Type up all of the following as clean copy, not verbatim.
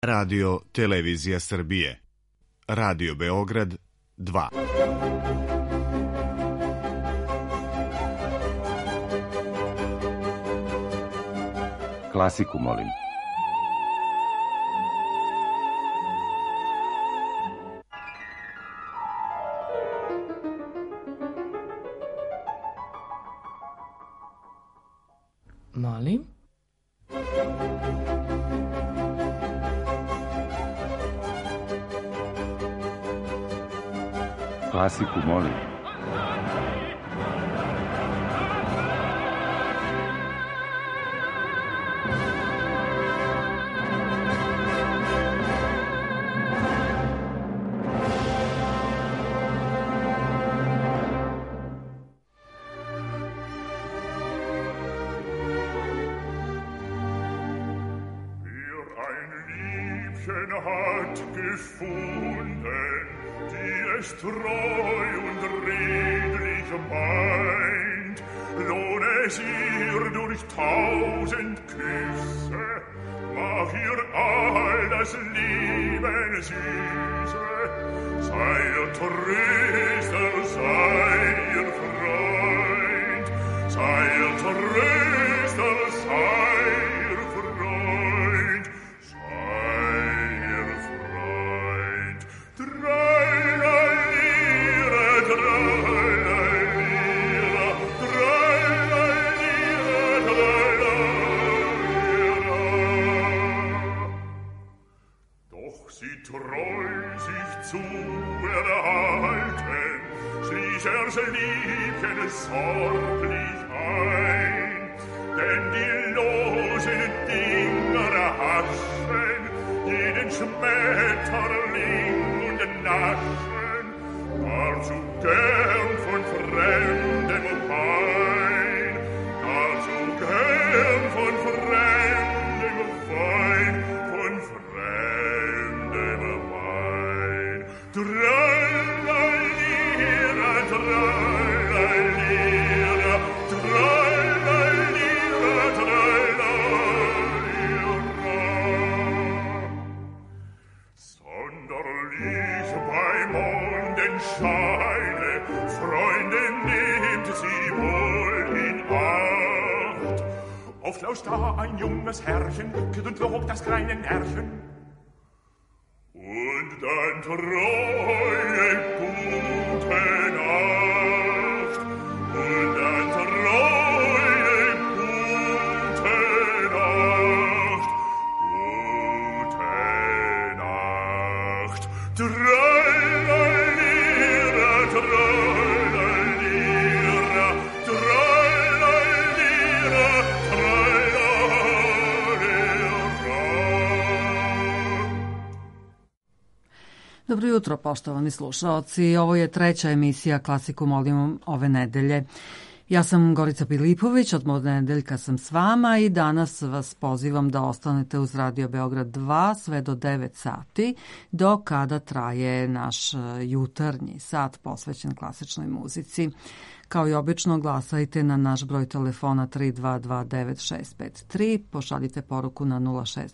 Radio Televizija Srbije. Radio Beograd 2. Klasiku molim. Molim? Klasiku molim. Hat gefunden, die es treu und redlich meint, lohn es ihr durch 1000 Küsse, mach ihr all das Leben süße, sei ihr Tröster, sei ihr Freund, sei ihr Tröster, sei ihr Freund. Treu sich zu erhalten, schließ er's Liebchen sorglich ein, denn die losen Dinger haschen jeden Schmetterling und naschen, gar zu gern von Fremdem Wein, gar zu gern von Fremdem Wein, von Fremdem Wein. Trallalira, trallalira, trallalira, trallalira. Sonderlich bei Mondenscheine, Freunde, nehmt sie wohl in Acht. Oft lauscht da ein junges Herrchen, wickelt und lobt das kleine Närrchen. Und dann treue gute Nacht, und dann treue gute Nacht, trallalira, trallalira, trallalira, Dobro jutro, poštovani slušaoci. Ovo je treća emisija Klasiku molim ove nedelje. Ja sam Gorica Pilipović, od ponedeljka sam s vama i danas vas pozivam da ostanete uz Radio Beograd 2 sve do 9 sati, do kada traje naš jutarnji sat posvećen klasičnoj muzici. Kao i obično, glasajte na naš broj telefona 3229-653, pošaljite poruku na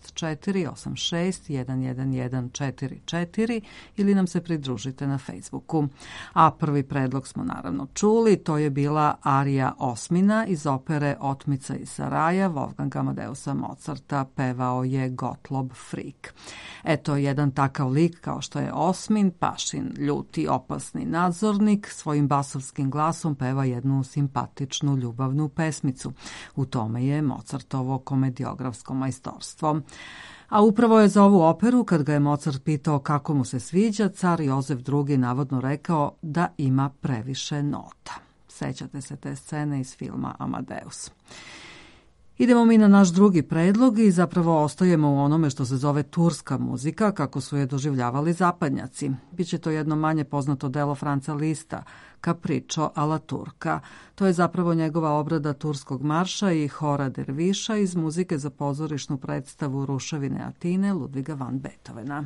064-86-11144 ili nam se pridružite na Facebooku. A prvi predlog smo naravno čuli, to je bila arija Osmina iz opere Otmica iz Saraja, Wolfganga Amadeusa Mozarta, pevao je Gottlob Frick. Eto, jedan takav lik kao što je Osmin, Pašin, ljuti, opasni nadzornik, svojim basovskim glasom peva jednu simpatičnu ljubavnu pesmicu. U tome je Mozartovo komediografsko majstorstvo. A upravo je za ovu operu, kad ga je Mozart pitao kako mu se sviđa, car Jozef II navodno rekao da ima previše nota. Sećate se te scene iz filma Amadeus. Idemo mi na naš drugi predlog i zapravo ostajemo u onome što se zove turska muzika, kako su je doživljavali zapadnjaci. Biće to jedno manje poznato delo Franca Lista, Capriccio alla Turca. To je zapravo njegova obrada turskog marša i hora derviša iz muzike za pozorišnu predstavu Ruševine Atine Ludviga van Beethovena.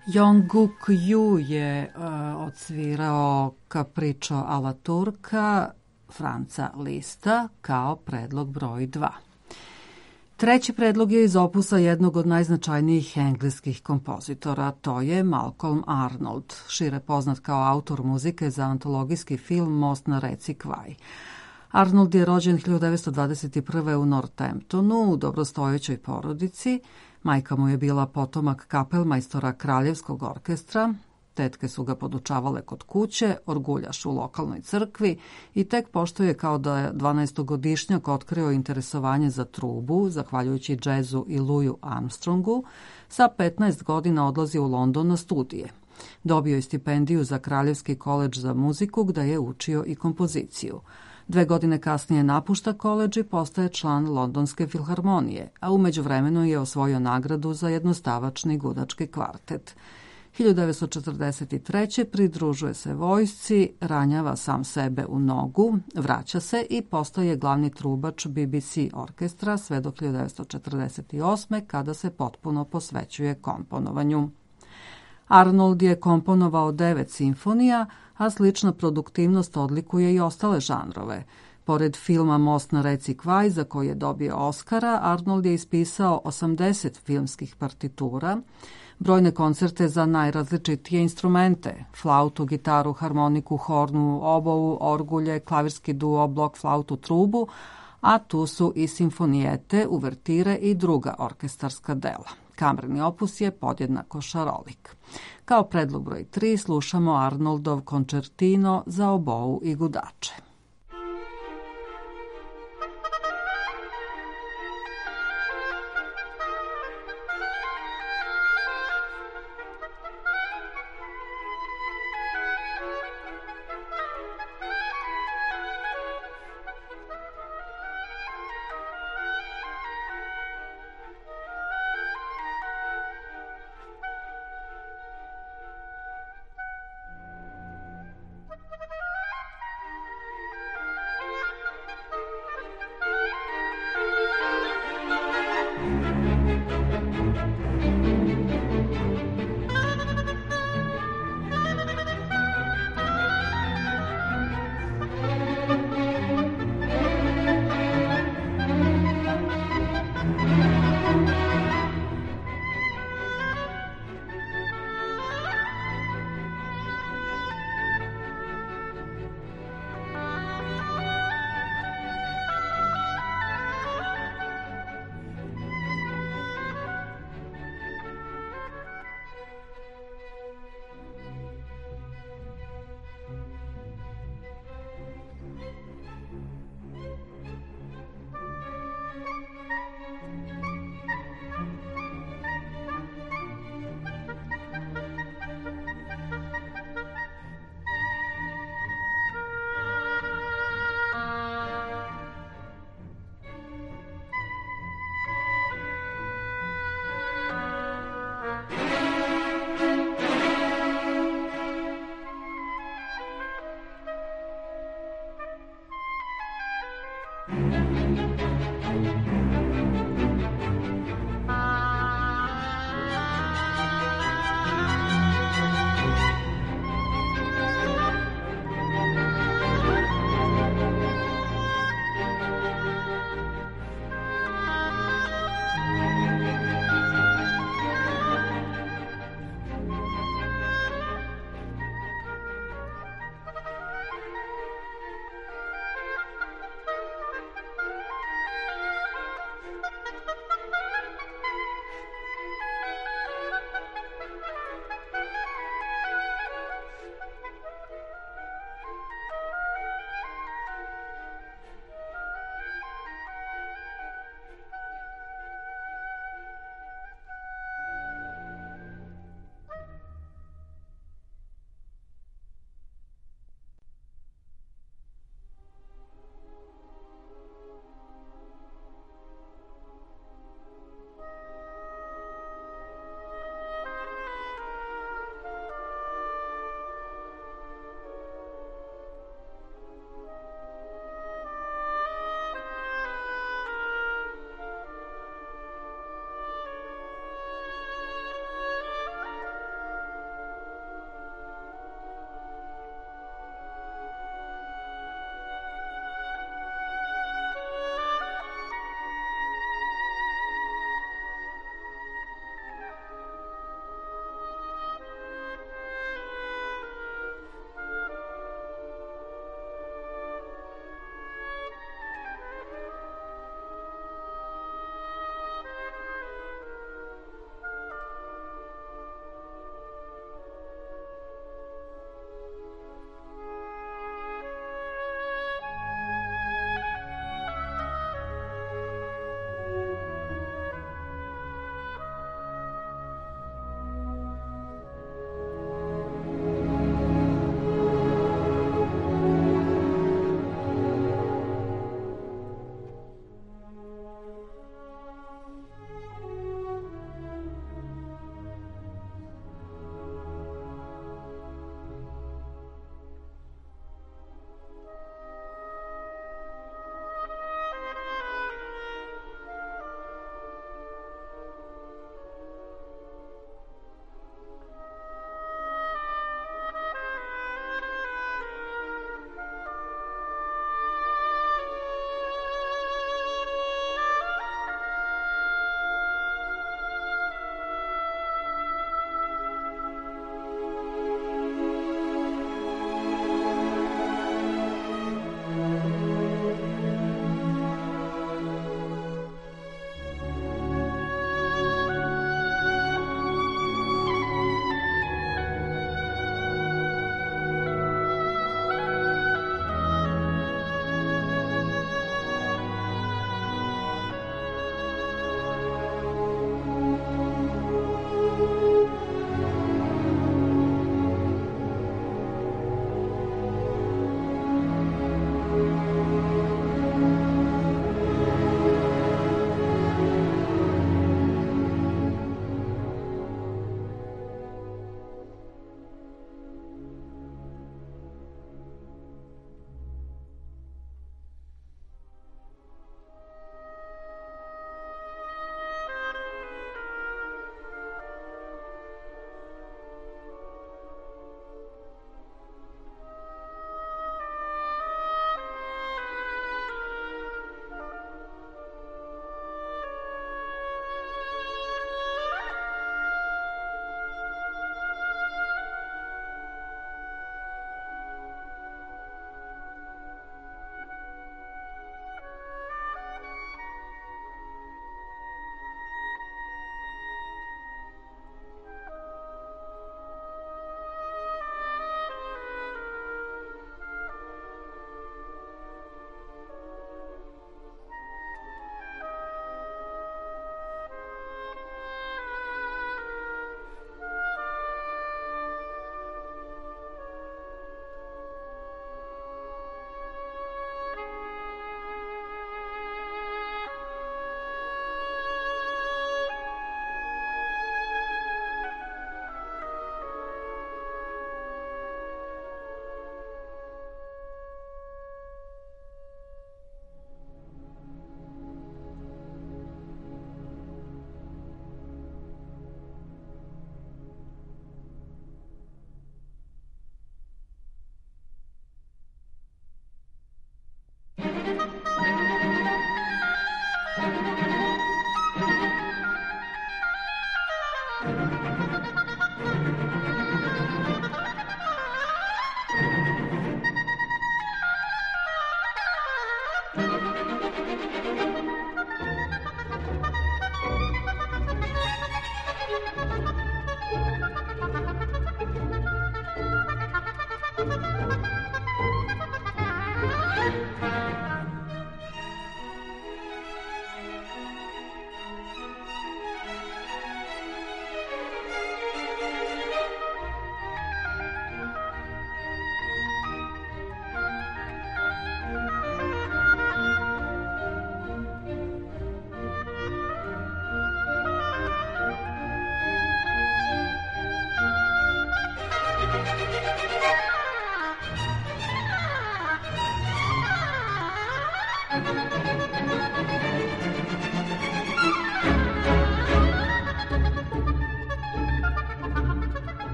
Jong-guk Yu je odsvirao Capriccio alla Turca Franca Lista kao predlog broj 2. Treći predlog je iz opusa jednog od najznačajnijih engleskih kompozitora, to je Malcolm Arnold, šire poznat kao autor muzike za antologijski film Most na reci Kwai. Arnold je rođen 1921. u Northamptonu u dobrostojećoj porodici. Majka mu je bila potomak kapelmajstora Kraljevskog orkestra, tetke su ga podučavale kod kuće, orguljaš u lokalnoj crkvi i tek pošto je kao da je 12-godišnjak otkrio interesovanje za trubu, zahvaljujući džezu i Louisu Armstrongu, sa 15 godina odlazi u London na studije. Dobio je stipendiju za Kraljevski koledž za muziku gde je učio i kompoziciju. 2 godine kasnije napušta koledž i postaje član Londonske filharmonije, a u međuvremenu je osvojio nagradu za jednostavačni gudački kvartet. 1943. pridružuje se vojsci, ranjava sam sebe u nogu, vraća se i postaje glavni trubač BBC orkestra sve do 1948. kada se potpuno posvećuje komponovanju. Arnold je komponovao 9 simfonija, a slična produktivnost odlikuje i ostale žanrove. Pored filma Most na reci Kwai, za koji je dobio Oscara, Arnold je ispisao 80 filmskih partitura, brojne koncerte za najrazličitije instrumente, flautu, gitaru, harmoniku, hornu, obovu, orgulje, klavirski duo, blok flautu, trubu, a tu su i simfonijete, uvertire i druga orkestarska dela. Kamerni opus je podjednako šarolik. Kao predlog broj 3 slušamo Arnoldov končertino za obou i gudače.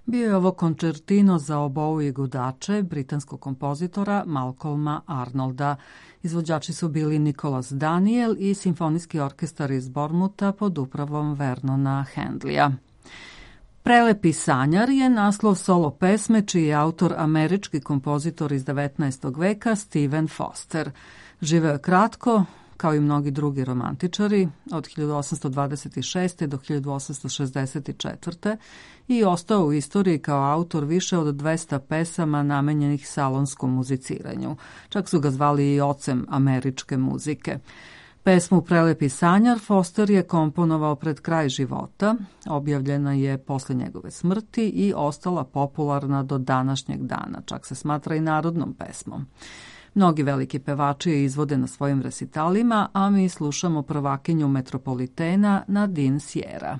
Bio je ovo končertino za obou i gudače britanskog kompozitora Malcolma Arnolda. Izvođači su bili Nicholas Daniel i simfonijski orkestar iz Bournemoutha pod upravom Vernona Handleya. Prelepi sanjar je naslov solo pesme čiji je autor američki kompozitor iz 19. veka Stephen Foster. Živeo je kratko, kao i mnogi drugi romantičari, od 1826. do 1864. i ostao u istoriji kao autor više od 200 pesama namenjenih salonskom muziciranju. Čak su ga zvali i ocem američke muzike. Pesmu Prelepi sanjar Foster je komponovao pred kraj života, objavljena je posle njegove smrti i ostala popularna do današnjeg dana, čak se smatra i narodnom pesmom. Mnogi veliki pevači je izvode na svojim resitalima, a mi slušamo prvakinju Metropolitena Nadine Sierra.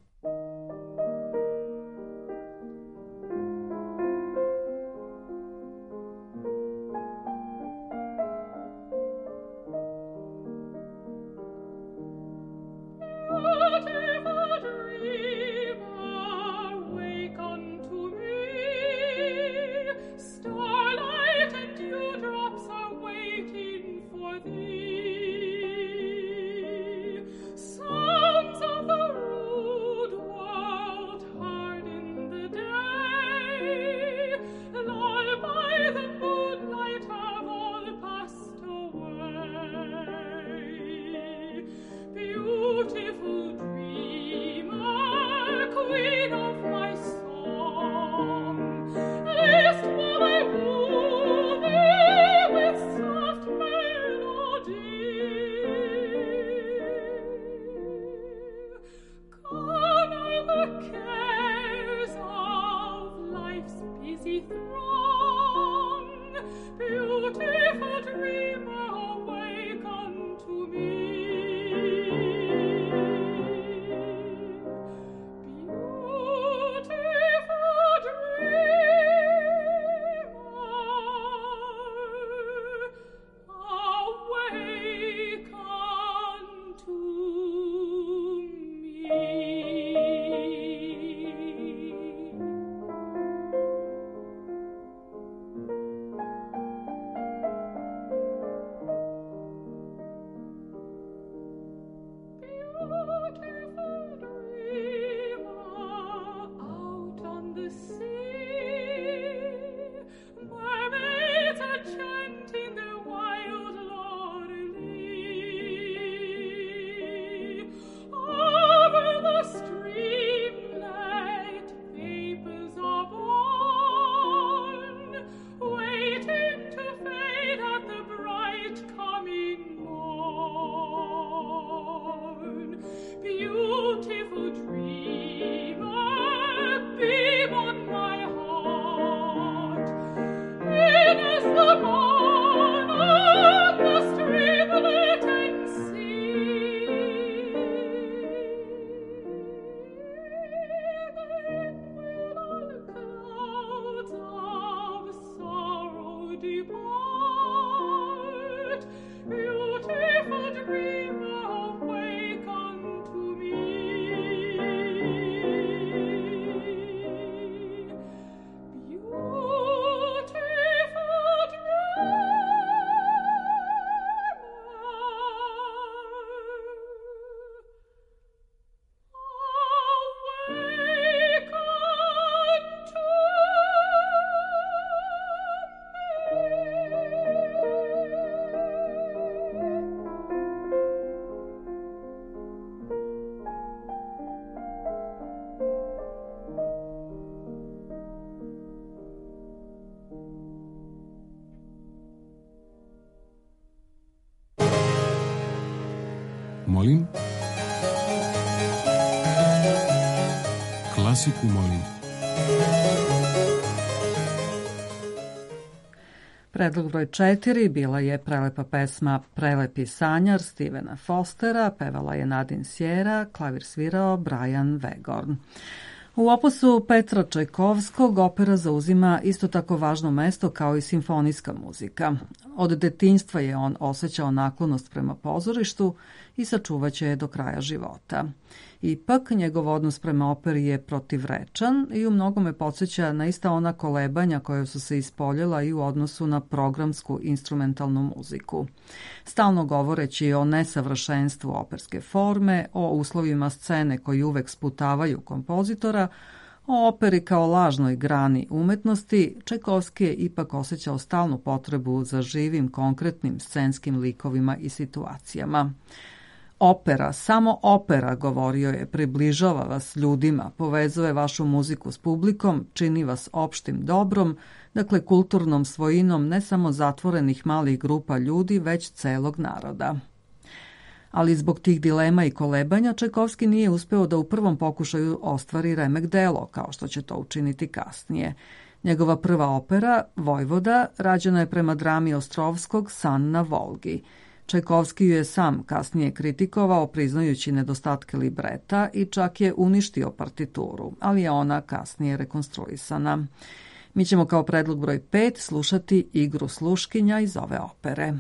Molim? Klasiku molim. Predlog broj 4 bila je prelepa pesma Prelepi sanjar Stephena Fostera, pevala je Nadine Sierra, klavir svirao Brian Wegorn. U opusu Petra Čajkovskog opera zauzima isto tako važno mesto kao i simfonijska muzika. Od detinjstva je on osjećao naklonost prema pozorištu i sačuvaće je do kraja života. Ipak, njegov odnos prema operi je protivrečan i u mnogome podsjeća na ista ona kolebanja koja su se ispoljila i u odnosu na programsku instrumentalnu muziku. Stalno govoreći o nesavršenstvu operske forme, o uslovima scene koji uvek sputavaju kompozitora, o operi kao lažnoj grani umetnosti, Čajkovski je ipak osjećao stalnu potrebu za živim, konkretnim scenskim likovima i situacijama. Opera, samo opera, govorio je, približava vas ljudima, povezuje vašu muziku s publikom, čini vas opštim dobrom, dakle kulturnom svojinom ne samo zatvorenih malih grupa ljudi, već celog naroda. Ali zbog tih dilema i kolebanja Čajkovski nije uspeo da u prvom pokušaju ostvari remek delo, kao što će to učiniti kasnije. Njegova prva opera, Vojvoda, rađena je prema drami Ostrovskog San na Volgi. Čajkovski ju je sam kasnije kritikovao, priznajući nedostatke libreta i čak je uništio partituru, ali je ona kasnije rekonstruisana. Mi ćemo kao predlog broj 5 slušati Igru sluškinja iz ove opere.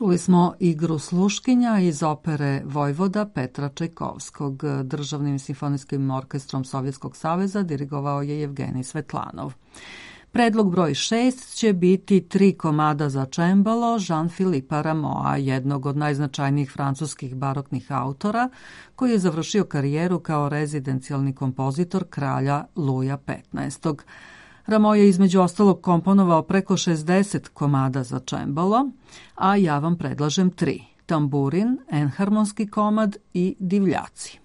Čuli smo igru sluškinja iz opere Vojvoda Petra Čajkovskog. Državnim simfonijskim orkestrom Sovjetskog saveza dirigovao je Jevgenij Svetlanov. Predlog broj 6 će biti 3 komada za čembalo Jean-Philippa Rameau, jednog od najznačajnijih francuskih baroknih autora, koji je završio karijeru kao rezidencijalni kompozitor kralja Luja XV. Rameau je između ostalog komponovao preko 60 komada za čembalo, a ja vam predlažem 3: Tamburin, enharmonski komad i Divljaci.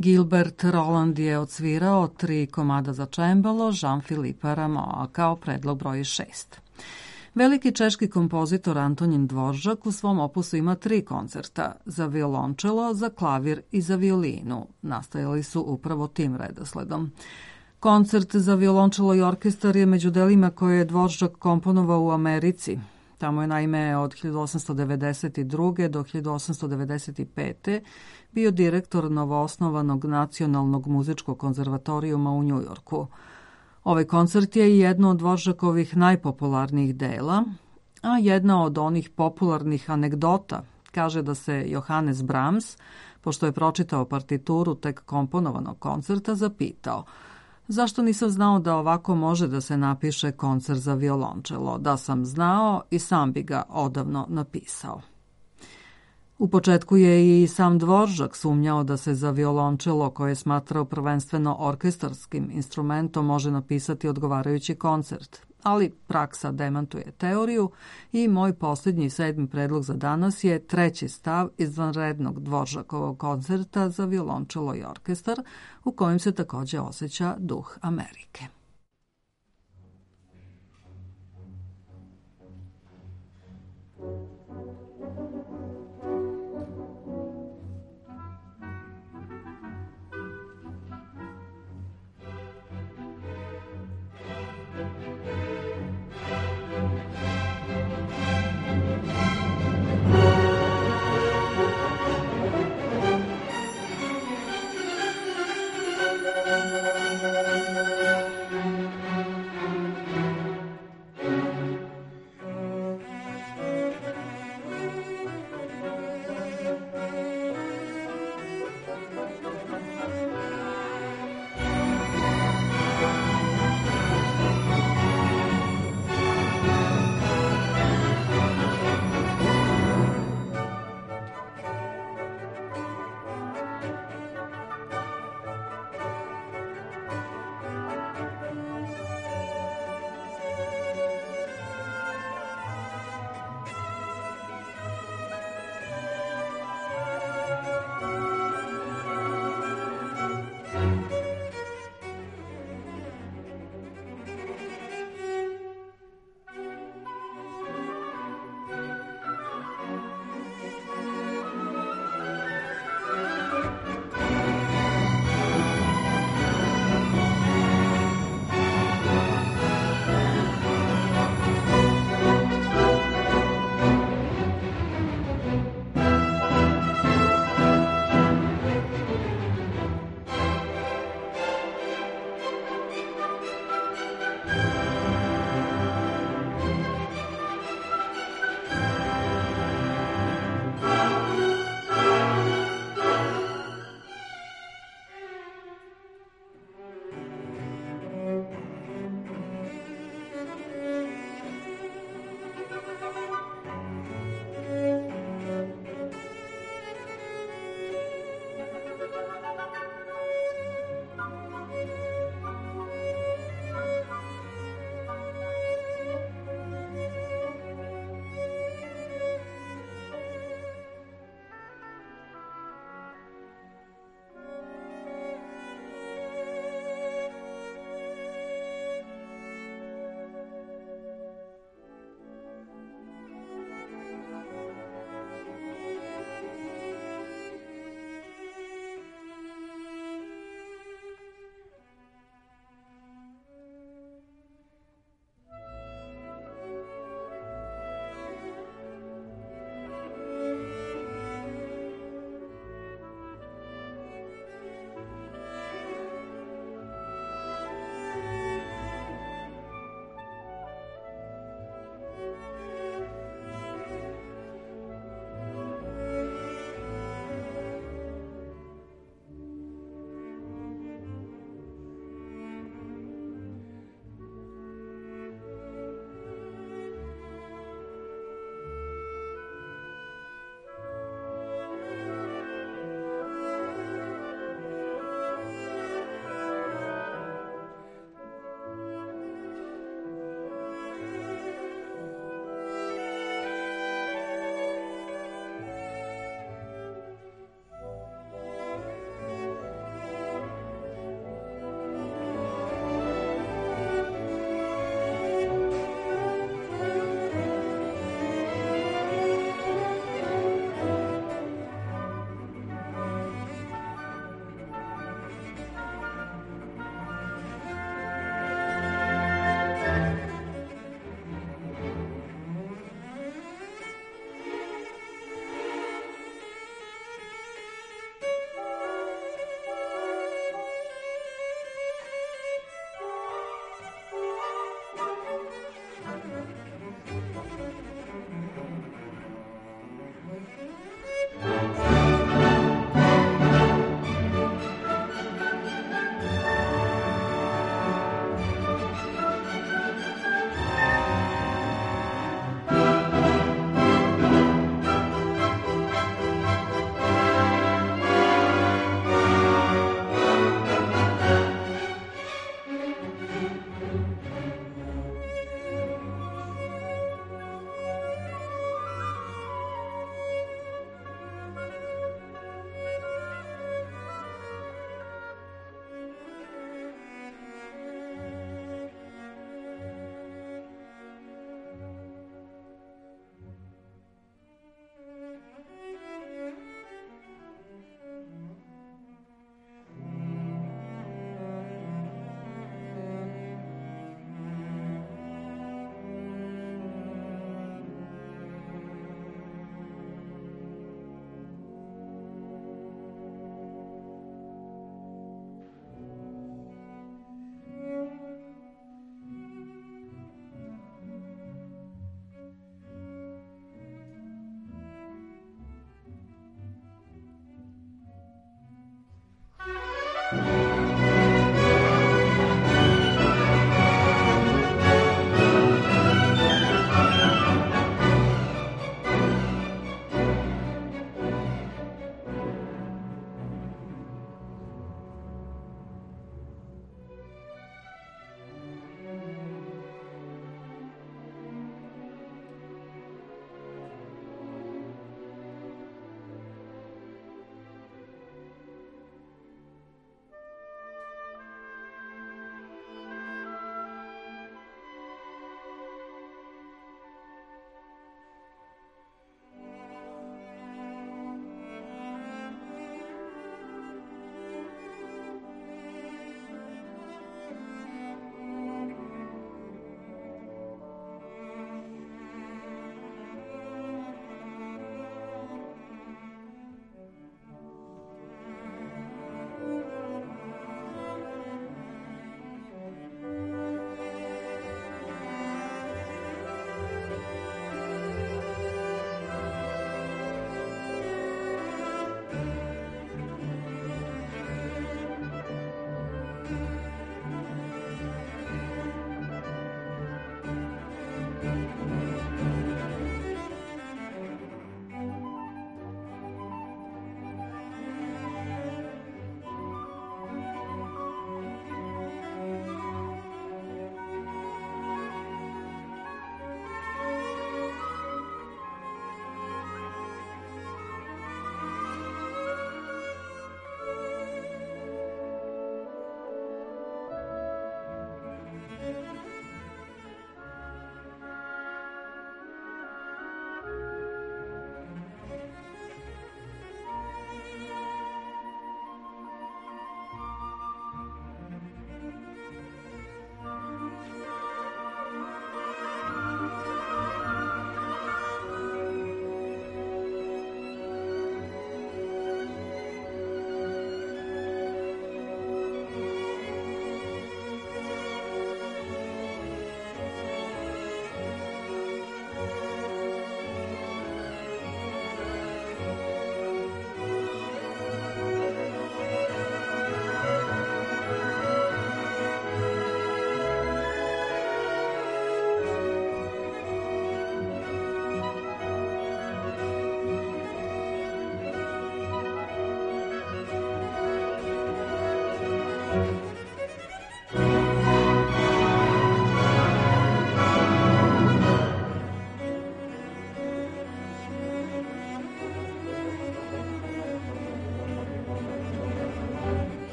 Gilbert Roland je odsvirao 3 komada za čembalo Jean-Philippe Rameau kao predlog broj 6. Veliki češki kompozitor Antonin Dvoržak u svom opusu ima 3 koncerta za violončelo, za klavir i za violinu. Nastajali su upravo tim redosledom. Koncert za violončelo i orkestar je među delima koje je Dvoržak komponovao u Americi. Tamo je naime od 1892. do 1895. bio direktor novoosnovanog Nacionalnog muzičkog konzervatorijuma u Njujorku. Ovaj koncert je jedno od Dvoržakovih najpopularnijih dela, a jedna od onih popularnih anegdota kaže da se Johannes Brahms, pošto je pročitao partituru tek komponovanog koncerta, zapitao: zašto nisam znao da ovako može da se napiše koncert za violončelo? Da sam znao, i sam bi ga odavno napisao. U početku je i sam Dvoržak sumnjao da se za violončelo, koje je smatrao prvenstveno orkestarskim instrumentom, može napisati odgovarajući koncert, ali praksa demantuje teoriju i moj posljednji 7. predlog za danas je 3. stav izvanrednog Dvoržakovog koncerta za violončelo i orkestar, u kojem se takođe osjeća duh Amerike.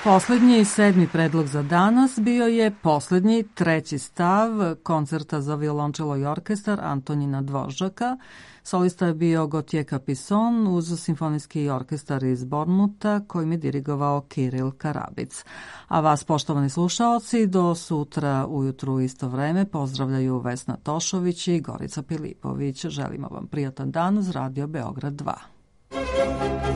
Poslednji, 7. predlog za danas bio je poslednji, 3. stav koncerta za violončelo i orkestar Antonina Dvoržaka. Solista je bio Gauthier Capisson uz simfonijski orkestar iz Bornmuta kojim je dirigovao Kiril Karabic. A vas, poštovani slušaoci, do sutra ujutru u isto vreme pozdravljaju Vesna Tošović i Gorica Pilipović. Želimo vam prijatan dan uz Radio Beograd 2.